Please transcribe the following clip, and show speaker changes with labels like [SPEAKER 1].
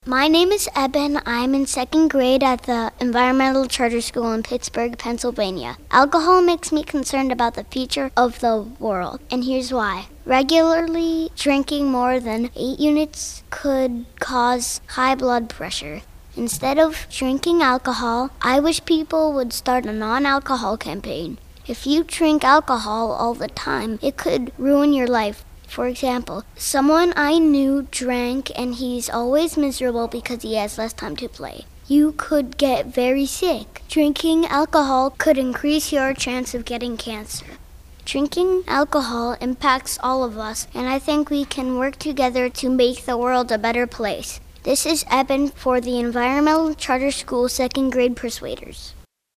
[SPEAKER 1] My name is Eben. I'm in second grade at the Environmental Charter School in Pittsburgh, Pennsylvania. Alcohol makes me concerned about the future of the world, and here's why. Regularly drinking more than 8 units could cause high blood pressure. Instead of drinking alcohol, I wish people would start a non-alcohol campaign. If you drink alcohol all the time, it could ruin your life. For example, someone I knew drank and he's always miserable because he has less time to play. You could get very sick. Drinking alcohol could increase your chance of getting cancer. Drinking alcohol impacts all of us, and I think we can work together to make the world a better place. This is Eben for the Environmental Charter School second grade Persuaders.